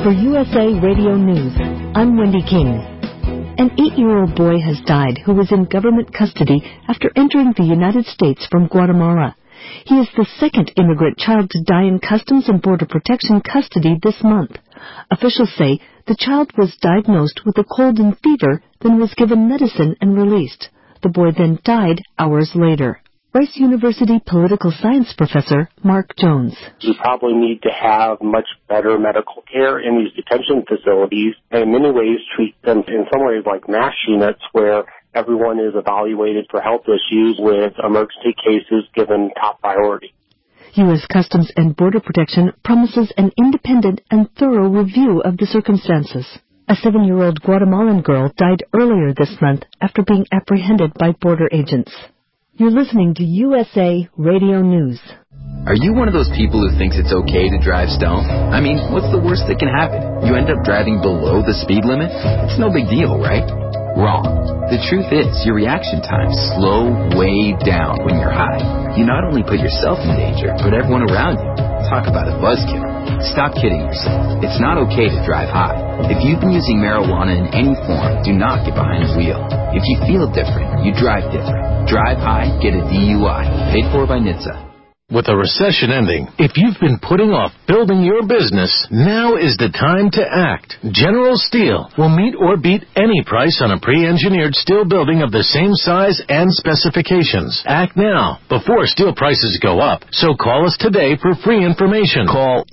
For USA Radio News, I'm Wendy King. An 8-year-old boy has died who was in government custody after entering the United States from Guatemala. He is the second immigrant child to die in Customs and Border Protection custody this month. Officials say the child was diagnosed with a cold and fever, then was given medicine and released. The boy then died hours later. Rice University political science professor Mark Jones. We probably need to have much better medical care in these detention facilities, and in many ways treat them in some ways like MASH units where everyone is evaluated for health issues with emergency cases given top priority. U.S. Customs and Border Protection promises an independent and thorough review of the circumstances. A 7-year-old Guatemalan girl died earlier this month after being apprehended by border agents. You're listening to USA Radio News. Are you one of those people who thinks it's okay to drive stoned? I mean, what's the worst that can happen? You end up driving below the speed limit? It's no big deal, right? Wrong. The truth is, your reaction times slow way down when you're high. You not only put yourself in danger, but everyone around you. Talk about a buzzkill. Stop kidding yourself. It's not okay to drive high. If you've been using marijuana in any form, do not get behind the wheel. If you feel different, you drive different. Drive high, get a DUI. Paid for by NHTSA. With a recession ending, if you've been putting off building your business, now is the time to act. General Steel will meet or beat any price on a pre-engineered steel building of the same size and specifications. Act now, before steel prices go up. So call us today for free information. Call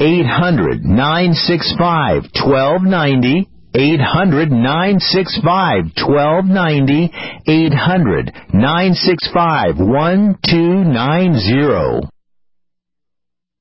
800-965-1290. 800-965-1290. 800-965-1290.